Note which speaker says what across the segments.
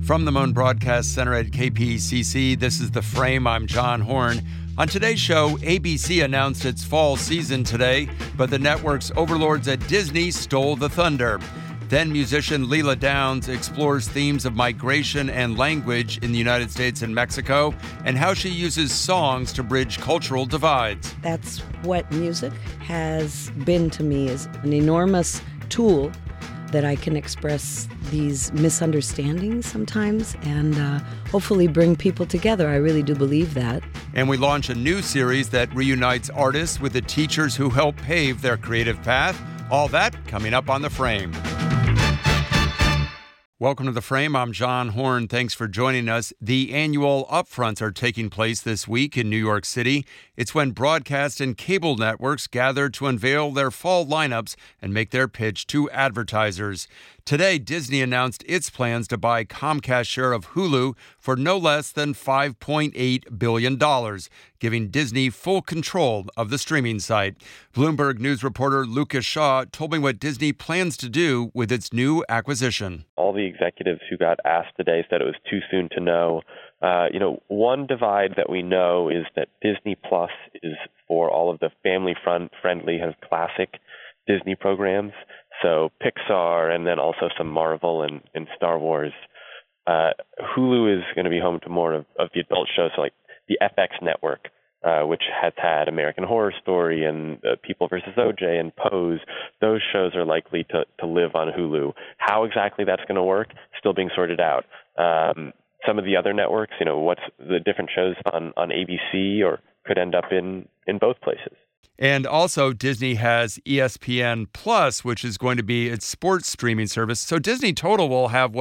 Speaker 1: From the Moan Broadcast Center at KPCC, this is The Frame. I'm John Horn. On today's show, ABC announced its fall season today, but the network's overlords at Disney stole the thunder. Then musician Leela Downs explores themes of migration and language in the United States and Mexico and how she uses songs to bridge cultural divides.
Speaker 2: That's what music has been to me, is an enormous tool that I can express these misunderstandings sometimes and hopefully bring people together. I really do believe that.
Speaker 1: And we launch a new series that reunites artists with the teachers who help pave their creative path. All that coming up on The Frame. Welcome to The Frame. I'm John Horn. Thanks for joining us. The annual upfronts are taking place this week in New York City. It's when broadcast and cable networks gather to unveil their fall lineups and make their pitch to advertisers. Today, Disney announced its plans to buy Comcast's share of Hulu for no less than $5.8 billion, giving Disney full control of the streaming site. Bloomberg News reporter Lucas Shaw told me what Disney plans to do with its new acquisition.
Speaker 3: All the executives who got asked today said it was too soon to know. One divide that we know is that Disney Plus is for all of the family-friendly kind of classic Disney programs. So Pixar and then also some Marvel and Star Wars. Hulu is going to be home to more of the adult shows, so like the FX network, which has had American Horror Story and People vs. O.J. and Pose. Those shows are likely to live on Hulu. How exactly that's going to work, still being sorted out. Some of the other networks, what's the different shows on ABC or could end up in both places.
Speaker 1: And also, Disney has ESPN Plus, which is going to be its sports streaming service. So Disney total will have,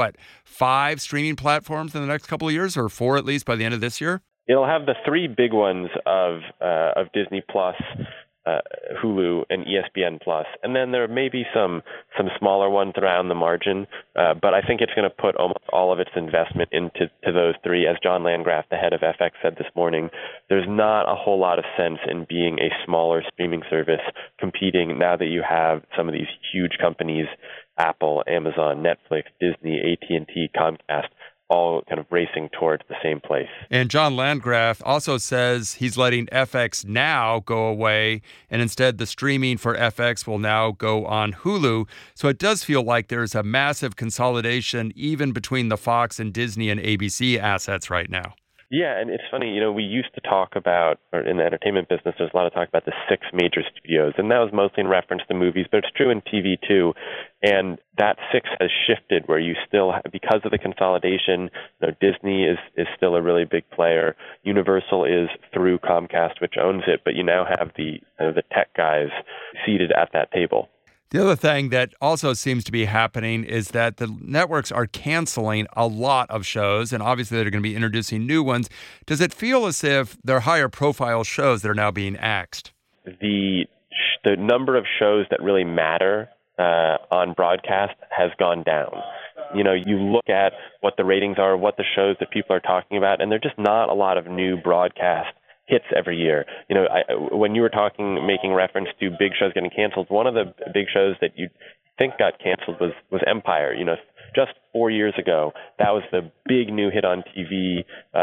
Speaker 1: 5 streaming platforms in the next couple of years, or 4 at least by the end of this year?
Speaker 3: It'll have the 3 big ones of Disney Plus, Hulu, and ESPN Plus, and then there may be some smaller ones around the margin. But I think it's going to put almost all of its investment into those 3. As John Landgraf, the head of FX, said this morning, there's not a whole lot of sense in being a smaller streaming service competing now that you have some of these huge companies, Apple, Amazon, Netflix, Disney, AT&T, Comcast, all kind of racing towards the same place.
Speaker 1: And John Landgraf also says he's letting FX Now go away, and instead the streaming for FX will now go on Hulu. So it does feel like there's a massive consolidation even between the Fox and Disney and ABC assets right now.
Speaker 3: Yeah, and it's funny, we used to talk about, or in the entertainment business, there's a lot of talk about the 6 major studios, and that was mostly in reference to movies, but it's true in TV too. And that 6 has shifted where you still, because of the consolidation, Disney is still a really big player. Universal is through Comcast, which owns it, but you now have the tech guys seated at that table.
Speaker 1: The other thing that also seems to be happening is that the networks are canceling a lot of shows, and obviously they're going to be introducing new ones. Does it feel as if they're higher profile shows that are now being axed?
Speaker 3: The number of shows that really matter on broadcast has gone down. You look at what the ratings are, what the shows that people are talking about, and there are just not a lot of new broadcast hits every year. When you were making reference to big shows getting canceled, one of the big shows that you think got canceled was Empire. Just 4 years ago, that was the big new hit on TV.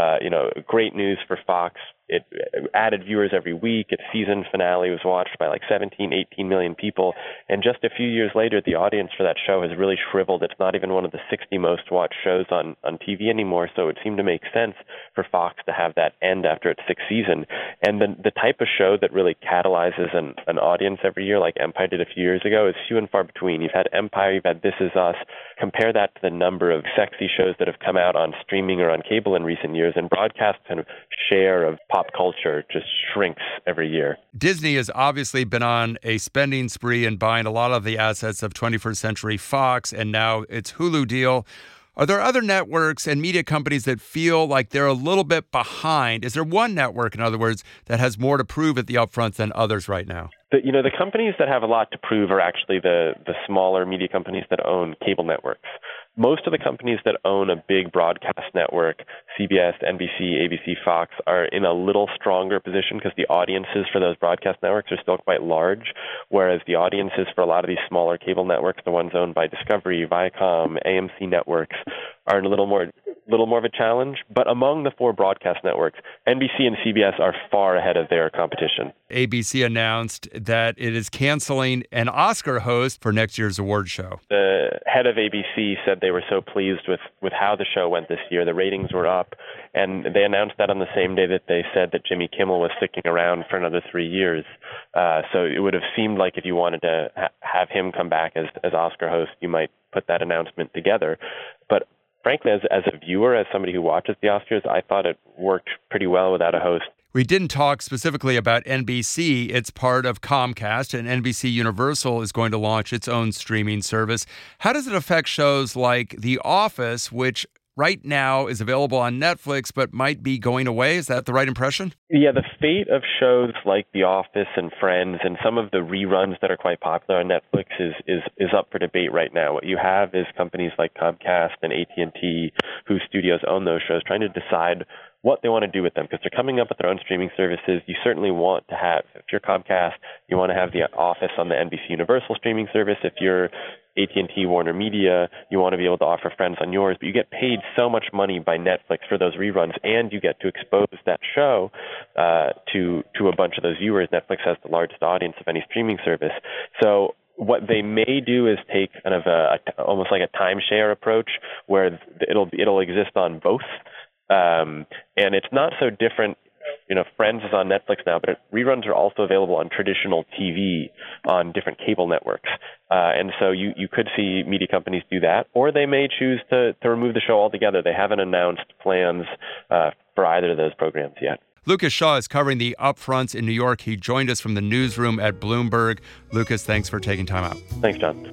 Speaker 3: Great news for Fox. It added viewers every week. Its season finale was watched by 17, 18 million people. And just a few years later, the audience for that show has really shriveled. It's not even one of the 60 most watched shows on TV anymore. So it seemed to make sense for Fox to have that end after its 6th season. And the type of show that really catalyzes an audience every year, like Empire did a few years ago, is few and far between. You've had Empire, you've had This Is Us. Compare that to the number of sexy shows that have come out on streaming or on cable in recent years, and broadcast kind of share of pop culture just shrinks every year.
Speaker 1: Disney has obviously been on a spending spree and buying a lot of the assets of 21st Century Fox and now its Hulu deal. Are there other networks and media companies that feel like they're a little bit behind? Is there one network, in other words, that has more to prove at the upfront than others right now?
Speaker 3: The companies that have a lot to prove are actually the smaller media companies that own cable networks. Most of the companies that own a big broadcast network, CBS, NBC, ABC, Fox, are in a little stronger position because the audiences for those broadcast networks are still quite large, whereas the audiences for a lot of these smaller cable networks, the ones owned by Discovery, Viacom, AMC networks, are in a little more little more of a challenge. But among the four broadcast networks, NBC and CBS are far ahead of their competition.
Speaker 1: ABC announced that it is canceling an Oscar host for next year's award show.
Speaker 3: The head of ABC said they were so pleased with how the show went this year. The ratings were up, and they announced that on the same day that they said that Jimmy Kimmel was sticking around for another 3 years. So it would have seemed like if you wanted to have him come back as Oscar host, you might put that announcement together. But frankly, as a viewer, as somebody who watches the Oscars, I thought it worked pretty well without a host.
Speaker 1: We didn't talk specifically about NBC. It's part of Comcast, and NBC Universal is going to launch its own streaming service. How does it affect shows like The Office, which right now is available on Netflix but might be going away? Is that the right impression?
Speaker 3: Yeah, the fate of shows like The Office and Friends and some of the reruns that are quite popular on Netflix is up for debate right now. What you have is companies like Comcast and AT&T, whose studios own those shows, trying to decide what they want to do with them, because they're coming up with their own streaming services. You certainly want to have, if you're Comcast, you want to have The Office on the NBC Universal streaming service. If you're AT&T Warner Media, you want to be able to offer Friends on yours, but you get paid so much money by Netflix for those reruns, and you get to expose that show to a bunch of those viewers. Netflix has the largest audience of any streaming service. So what they may do is take kind of almost like a timeshare approach, where it'll exist on both. And it's not so different. Friends is on Netflix now, but reruns are also available on traditional TV on different cable networks. And so you could see media companies do that, or they may choose to remove the show altogether. They haven't announced plans for either of those programs yet.
Speaker 1: Lucas Shaw is covering the upfronts in New York. He joined us from the newsroom at Bloomberg. Lucas, thanks for taking time out.
Speaker 3: Thanks, John.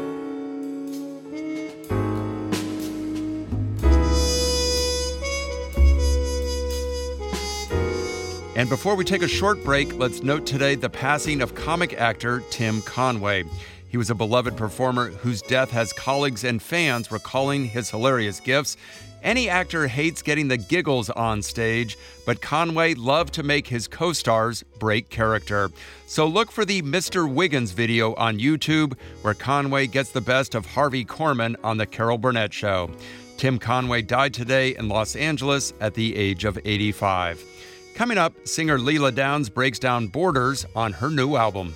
Speaker 1: And before we take a short break, let's note today the passing of comic actor Tim Conway. He was a beloved performer whose death has colleagues and fans recalling his hilarious gifts. Any actor hates getting the giggles on stage, but Conway loved to make his co-stars break character. So look for the Mr. Wiggins video on YouTube, where Conway gets the best of Harvey Korman on The Carol Burnett Show. Tim Conway died today in Los Angeles at the age of 85. Coming up, singer Leela Downs breaks down borders on her new album.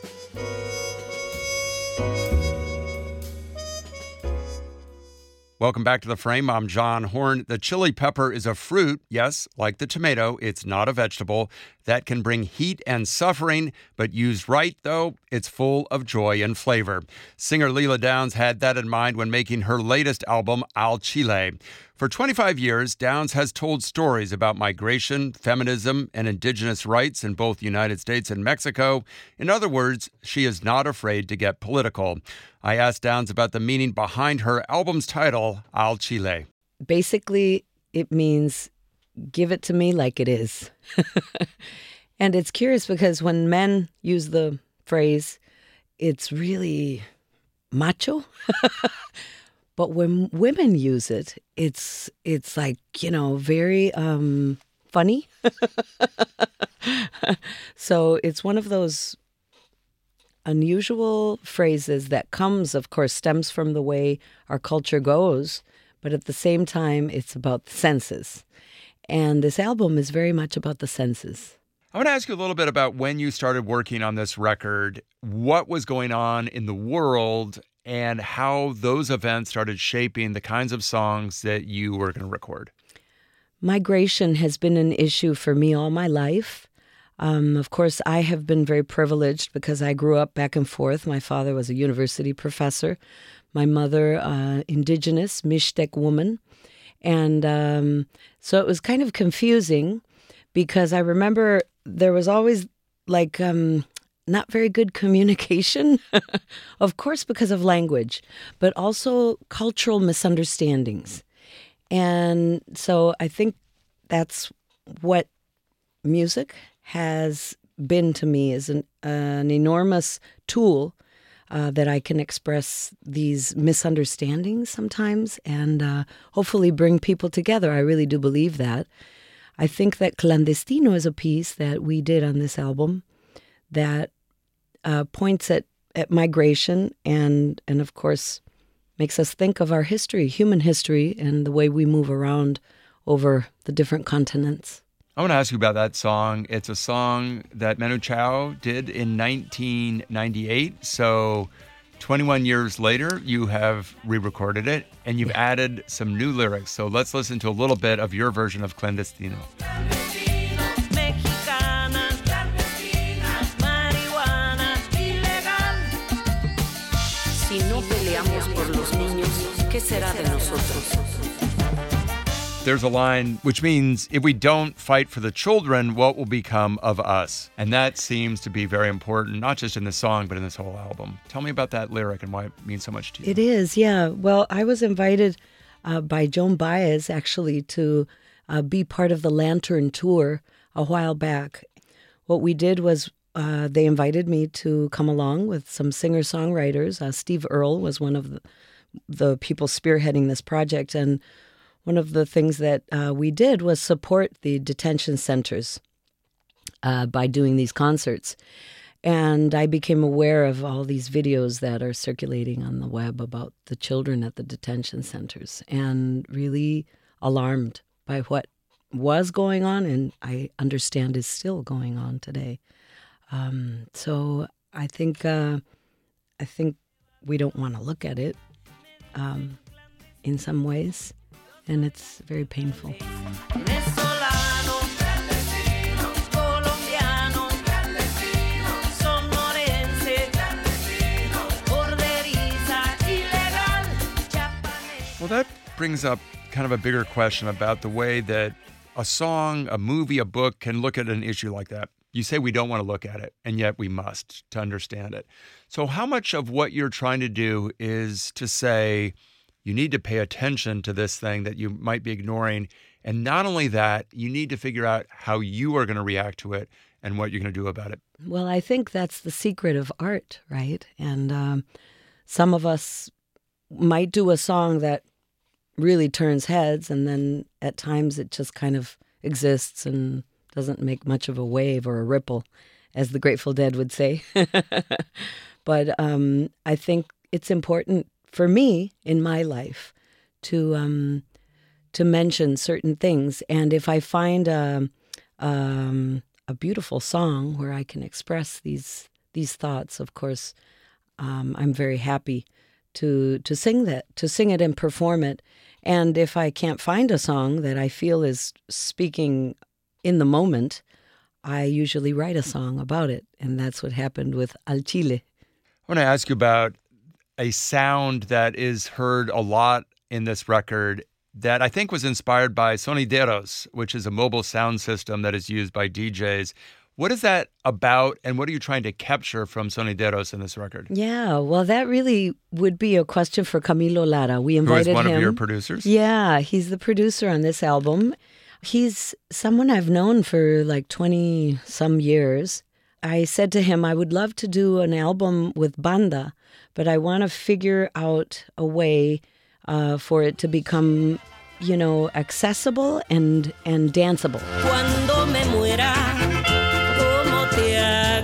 Speaker 1: Welcome back to The Frame. I'm John Horn. The chili pepper is a fruit, yes, like the tomato, it's not a vegetable, that can bring heat and suffering, but used right, though, it's full of joy and flavor. Singer Leela Downs had that in mind when making her latest album, Al Chile. For 25 years, Downs has told stories about migration, feminism, and indigenous rights in both the United States and Mexico. In other words, she is not afraid to get political. I asked Downs about the meaning behind her album's title, Al Chile.
Speaker 2: Basically, it means give it to me like it is. And it's curious because when men use the phrase, it's really macho. But when women use it, it's like, very funny. So it's one of those unusual phrases that stems from the way our culture goes, but at the same time, it's about the senses. And this album is very much about the senses.
Speaker 1: I want to ask you a little bit about when you started working on this record, what was going on in the world, and how those events started shaping the kinds of songs that you were going to record.
Speaker 2: Migration has been an issue for me all my life. Of course, I have been very privileged because I grew up back and forth. My father was a university professor. My mother, indigenous, Mixtec woman. And so it was kind of confusing because I remember there was always not very good communication, of course, because of language, but also cultural misunderstandings. And so I think that's what music has been to me, is an enormous tool that I can express these misunderstandings sometimes and hopefully bring people together. I really do believe that. I think that Clandestino is a piece that we did on this album that points at migration and of course makes us think of our history, human history, and the way we move around over the different continents.
Speaker 1: I want to ask you about that song. It's a song that Manu Chao did in 1998. So 21 years later, you have re-recorded it, and you've added some new lyrics. So let's listen to a little bit of your version of Clandestino.
Speaker 4: Si no peleamos por los niños, ¿qué será de nosotros?
Speaker 1: There's a line which means if we don't fight for the children, what will become of us? And that seems to be very important, not just in this song, but in this whole album. Tell me about that lyric and why it means so much to you.
Speaker 2: It is, yeah. Well, I was invited by Joan Baez, actually, to be part of the Lantern Tour a while back. What we did was they invited me to come along with some singer-songwriters. Steve Earle was one of the people spearheading this project, and one of the things that we did was support the detention centers by doing these concerts. And I became aware of all these videos that are circulating on the web about the children at the detention centers and really alarmed by what was going on and I understand is still going on today. So I think we don't want to look at it in some ways. And it's very painful.
Speaker 1: Well, that brings up kind of a bigger question about the way that a song, a movie, a book can look at an issue like that. You say we don't want to look at it, and yet we must to understand it. So how much of what you're trying to do is to say, you need to pay attention to this thing that you might be ignoring. And not only that, you need to figure out how you are going to react to it and what you're going to do about it.
Speaker 2: Well, I think that's the secret of art, right? And some of us might do a song that really turns heads, and then at times it just kind of exists and doesn't make much of a wave or a ripple, as the Grateful Dead would say. But I think it's important for me in my life to mention certain things, and if I find a beautiful song where I can express these thoughts, of course, I'm very happy to sing it and perform it. And if I can't find a song that I feel is speaking in the moment, I usually write a song about it, and that's what happened with Al Chile.
Speaker 1: I want to ask you about a sound that is heard a lot in this record that I think was inspired by Sonideros, which is a mobile sound system that is used by DJs. What is that about, and what are you trying to capture from Sonideros in this record?
Speaker 2: Yeah, well, that really would be a question for Camilo Lara. We invited him.
Speaker 1: Who is one of your producers?
Speaker 2: Yeah, he's the producer on this album. He's someone I've known for like 20-some years. I said to him, I would love to do an album with banda, but I want to figure out a way for it to become, accessible and danceable.
Speaker 4: Cuando me muera, ¿cómo te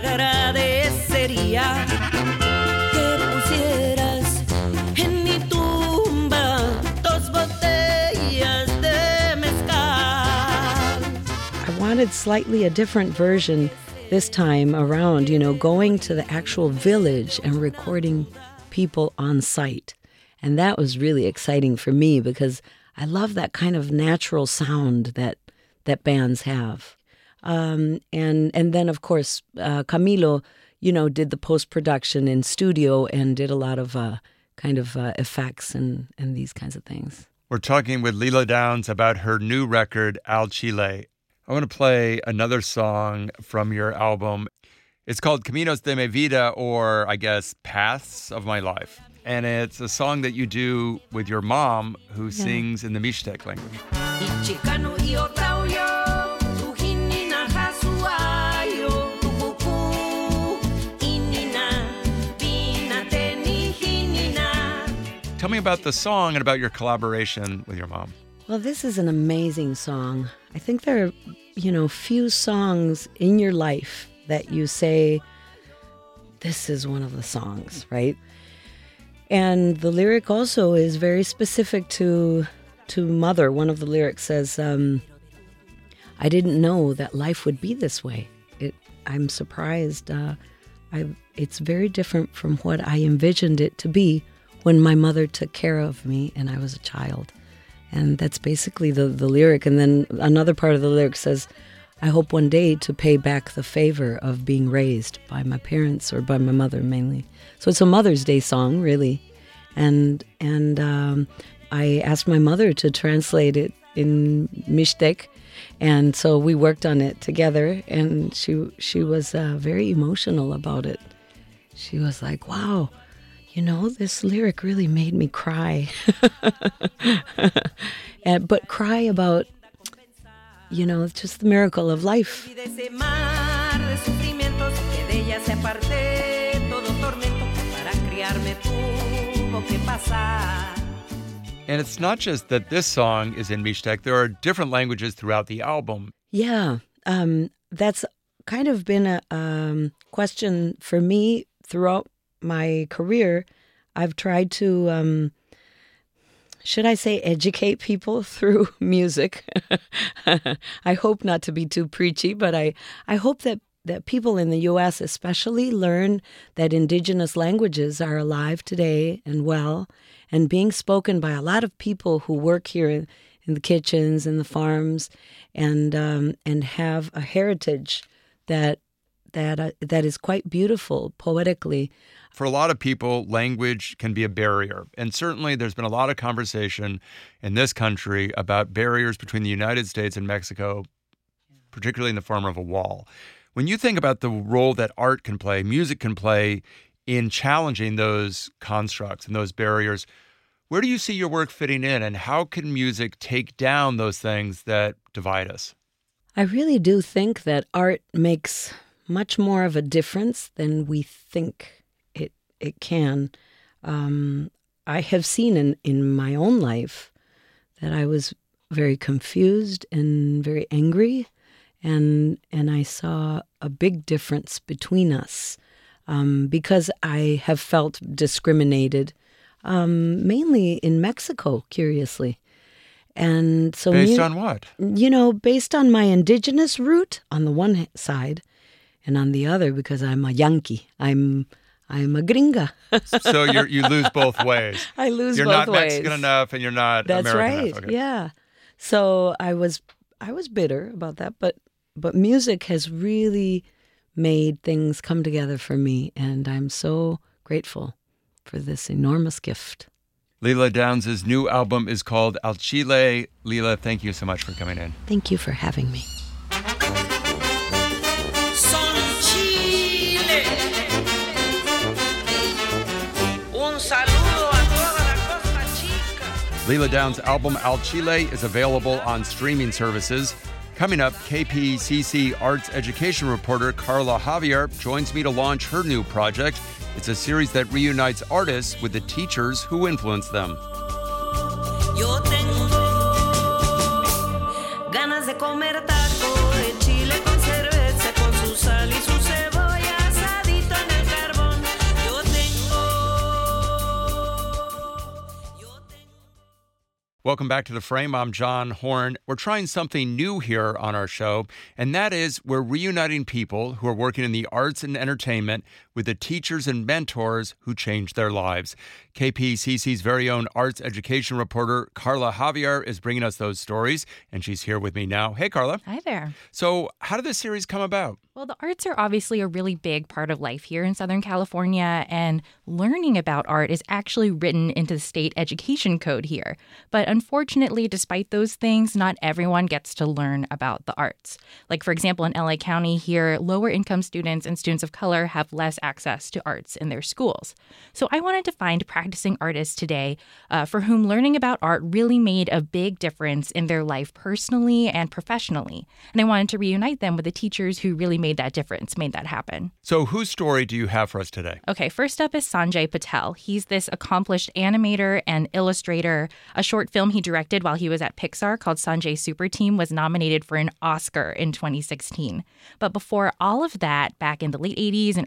Speaker 4: agradecería que pusieras en mi tumba 2 botellas de mezcal?
Speaker 2: I wanted slightly a different version this time around, going to the actual village and recording people on site. And that was really exciting for me because I love that kind of natural sound that bands have. And then, of course, Camilo, did the post-production in studio and did a lot of effects and these kinds of things.
Speaker 1: We're talking with Lila Downs about her new record, Al Chile. I want to play another song from your album. It's called Caminos de mi vida, or I guess Paths of My Life. And it's a song that you do with your mom, who sings in the Mixtec language. Tell me about the song and about your collaboration with your mom.
Speaker 2: Well, this is an amazing song. I think there are, few songs in your life that you say, this is one of the songs, right? And the lyric also is very specific to Mother. One of the lyrics says, I didn't know that life would be this way. I'm surprised. It's very different from what I envisioned it to be when my mother took care of me and I was a child. And that's basically the lyric. And then another part of the lyric says, I hope one day to pay back the favor of being raised by my parents, or by my mother mainly. So it's a Mother's Day song, really. And I asked my mother to translate it in Mixtec. And so we worked on it together, and she was very emotional about it. She was like, wow, this lyric really made me cry. But cry about, just the miracle of life.
Speaker 1: And it's not just that this song is in Mixtec. There are different languages throughout the album.
Speaker 2: Yeah, that's kind of been a question for me throughout my career. I've tried to, should I say, educate people through music. I hope not to be too preachy, but I hope that people in the U.S. especially learn that indigenous languages are alive today and well, and being spoken by a lot of people who work here in the kitchens and the farms, and have a heritage that is quite beautiful poetically.
Speaker 1: For a lot of people, language can be a barrier. And certainly there's been a lot of conversation in this country about barriers between the United States and Mexico, particularly in the form of a wall. When you think about the role that art can play, music can play in challenging those constructs and those barriers, where do you see your work fitting in, and how can music take down those things that divide us?
Speaker 2: I really do think that art makes much more of a difference than we think it can. I have seen in my own life that I was very confused and very angry, and I saw a big difference between us because I have felt discriminated, mainly in Mexico, curiously. And so
Speaker 1: based on what?
Speaker 2: Based on my indigenous root on the one side, and on the other because I'm a Yankee. I'm a gringa.
Speaker 1: So you lose both ways.
Speaker 2: I lose
Speaker 1: you're
Speaker 2: both ways.
Speaker 1: You're not Mexican enough, and you're not
Speaker 2: That's
Speaker 1: American
Speaker 2: right.
Speaker 1: enough. Okay.
Speaker 2: Yeah. So I was bitter about that, but music has really made things come together for me, and I'm so grateful for this enormous gift.
Speaker 1: Lila Downs' new album is called Al Chile. Lila, thank you so much for coming in.
Speaker 2: Thank you for having me.
Speaker 1: Lila Downs' album Al Chile is available on streaming services. Coming up, KPCC arts education reporter Carla Javier joins me to launch her new project. It's a series that reunites artists with the teachers who influenced them.
Speaker 5: Yo tengo ganas de comer taco de chile con cerveza, con su sal y su cebolla asadito en el carbón. Yo tengo.
Speaker 1: Welcome back to The Frame. I'm John Horn. We're trying something new here on our show, and that is we're reuniting people who are working in the arts and entertainment with the teachers and mentors who changed their lives. KPCC's very own arts education reporter, Carla Javier, is bringing us those stories, and she's here with me now. Hey, Carla.
Speaker 6: Hi there.
Speaker 1: So how did this series come about?
Speaker 6: Well, the arts are obviously a really big part of life here in Southern California, and learning about art is actually written into the state education code here. But unfortunately, despite those things, not everyone gets to learn about the arts. Like, for example, in LA County here, lower income students and students of color have less access to arts in their schools. So I wanted to find practicing artists today for whom learning about art really made a big difference in their life personally and professionally. And I wanted to reunite them with the teachers who really made that difference, made that happen.
Speaker 1: So whose story do you have for us today?
Speaker 6: Okay, first up is Sanjay Patel. He's this accomplished animator and illustrator. A short film he directed while he was at Pixar called Sanjay Super Team was nominated for an Oscar in 2016. But before all of that, back in the late 80s and early 90s,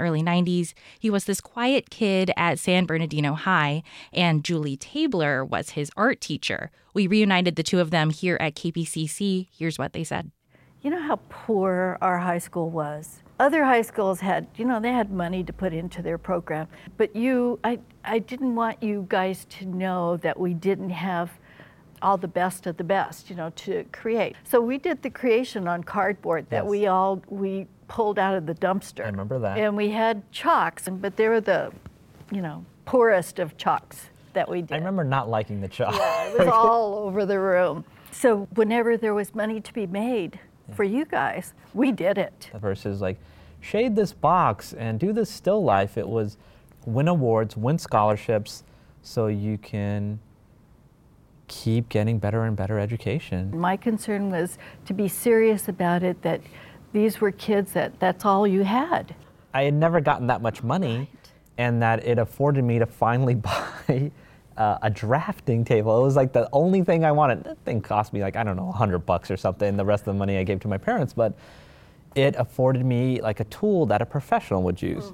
Speaker 6: 90s. He was this quiet kid at San Bernardino High, and Julie Tabler was his art teacher. We reunited the two of them here at KPCC. Here's what they said.
Speaker 7: You know how poor our high school was? Other high schools had, they had money to put into their program. But I didn't want you guys to know that we didn't have all the best of the best, to create. So we did the creation on cardboard that we pulled out of the dumpster.
Speaker 8: I remember that.
Speaker 7: And we had chalks, but they were the, poorest of chalks that we did.
Speaker 8: I remember not liking the chalk.
Speaker 7: Yeah, it was all over the room. So whenever there was money to be made for you guys, we did it.
Speaker 8: Versus like, shade this box and do this still life. It was win awards, win scholarships, so you can keep getting better and better education.
Speaker 7: My concern was to be serious about it, that these were kids that's all you had.
Speaker 8: I had never gotten that much money, and that it afforded me to finally buy a drafting table. It was like the only thing I wanted. That thing cost me like, I don't know, $100 or something. The rest of the money I gave to my parents, but it afforded me like a tool that a professional would use.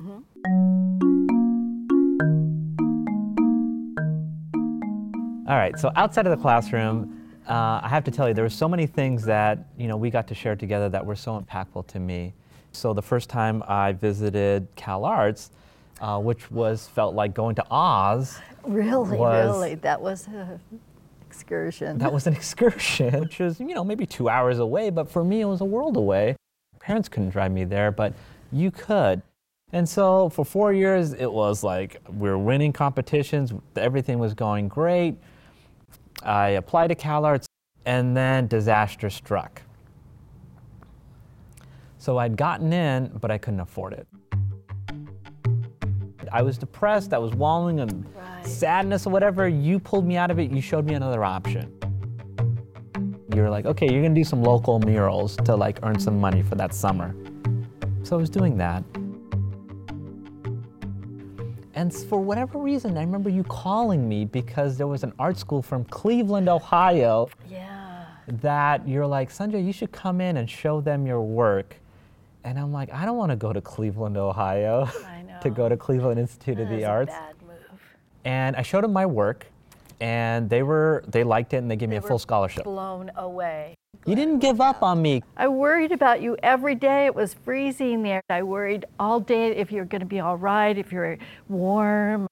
Speaker 8: All right, so outside of the classroom, I have to tell you, there were so many things that we got to share together that were so impactful to me. So the first time I visited Cal Arts, which felt like going to Oz.
Speaker 7: Really, that was an excursion.
Speaker 8: That was an excursion, which was maybe 2 hours away, but for me it was a world away. Parents couldn't drive me there, but you could. And so for 4 years, it was like we were winning competitions, everything was going great. I applied to Cal Arts, and then disaster struck. So I'd gotten in, but I couldn't afford it. I was depressed, I was wallowing in sadness or whatever. You pulled me out of it, you showed me another option. You were like, okay, you're gonna do some local murals to like earn some money for that summer. So I was doing that. And for whatever reason, I remember you calling me because there was an art school from Cleveland, Ohio.
Speaker 7: Yeah.
Speaker 8: That you're like, Sanjay, you should come in and show them your work. And I'm like, I don't want to go to Cleveland, Ohio.
Speaker 7: I know.
Speaker 8: To go to Cleveland Institute of the Arts.
Speaker 7: That was a bad move.
Speaker 8: And I showed them my work, and they liked it, and they gave me a full scholarship.
Speaker 7: Blown away.
Speaker 8: You didn't give up on me.
Speaker 7: I worried about you every day. It was freezing there. I worried all day if you're going to be all right, if you're warm.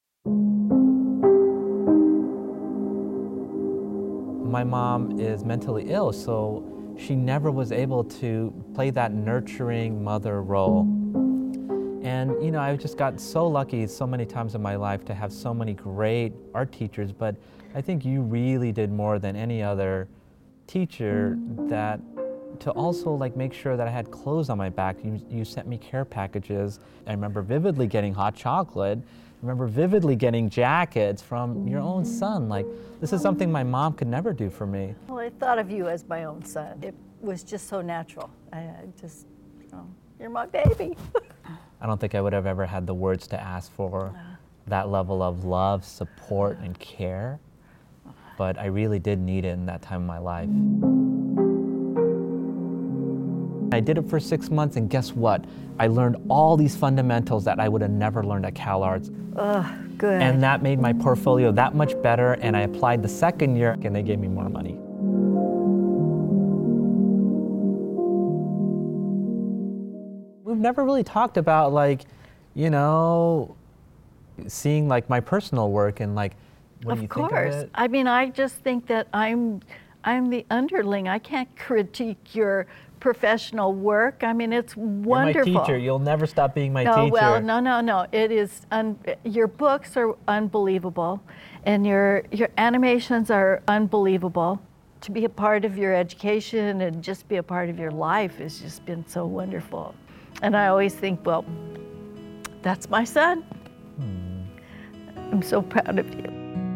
Speaker 8: My mom is mentally ill, so she never was able to play that nurturing mother role. And I just got so lucky so many times in my life to have so many great art teachers, but I think you really did more than any other teacher that to also like make sure that I had clothes on my back. You sent me care packages. I remember vividly getting hot chocolate. I remember vividly getting jackets from your own son. Like, this is something my mom could never do for me.
Speaker 7: Well, I thought of you as my own son. It was just so natural. You're my baby.
Speaker 8: I don't think I would have ever had the words to ask for that level of love, support, and care. But I really did need it in that time of my life. I did it for 6 months, and guess what? I learned all these fundamentals that I would have never learned at Cal Arts.
Speaker 7: Good.
Speaker 8: And that made my portfolio that much better, and I applied the second year, and they gave me more money. We've never really talked about seeing like my personal work and like, when you think of it.
Speaker 7: I mean, I just think that I'm the underling. I can't critique your professional work. I mean, it's wonderful.
Speaker 8: You're my teacher. You'll never stop being my teacher.
Speaker 7: Well, no. It is. Your books are unbelievable, and your animations are unbelievable. To be a part of your education and just be a part of your life has just been so wonderful. And I always think, well, that's my son. I'm so proud of you.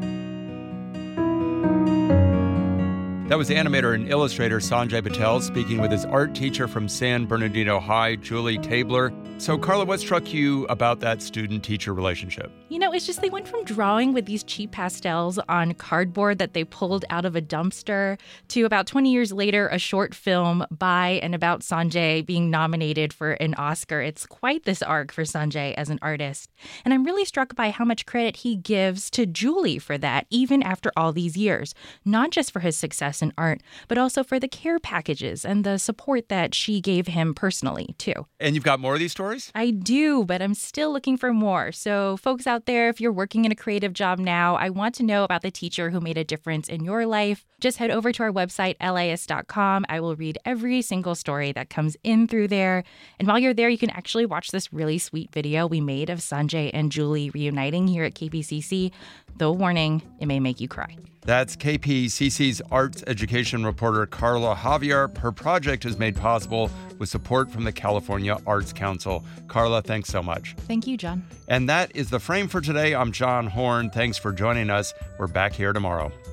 Speaker 1: That was animator and illustrator Sanjay Patel speaking with his art teacher from San Bernardino High, Julie Tabler. So, Carla, what struck you about that student-teacher relationship?
Speaker 6: You know, it's just they went from drawing with these cheap pastels on cardboard that they pulled out of a dumpster to about 20 years later, a short film by and about Sanjay being nominated for an Oscar. It's quite this arc for Sanjay as an artist. And I'm really struck by how much credit he gives to Julie for that, even after all these years. Not just for his success in art, but also for the care packages and the support that she gave him personally, too.
Speaker 1: And you've got more of these stories?
Speaker 6: I do, but I'm still looking for more. So folks out there, if you're working in a creative job now, I want to know about the teacher who made a difference in your life. Just head over to our website, LAist.com. I will read every single story that comes in through there. And while you're there, you can actually watch this really sweet video we made of Sanjay and Julie reuniting here at KPCC. Though warning, it may make you cry.
Speaker 1: That's KPCC's arts education reporter Carla Javier. Her project is made possible with support from the California Arts Council. Carla, thanks so much.
Speaker 6: Thank you, John.
Speaker 1: And that is The Frame for today. I'm John Horn. Thanks for joining us. We're back here tomorrow.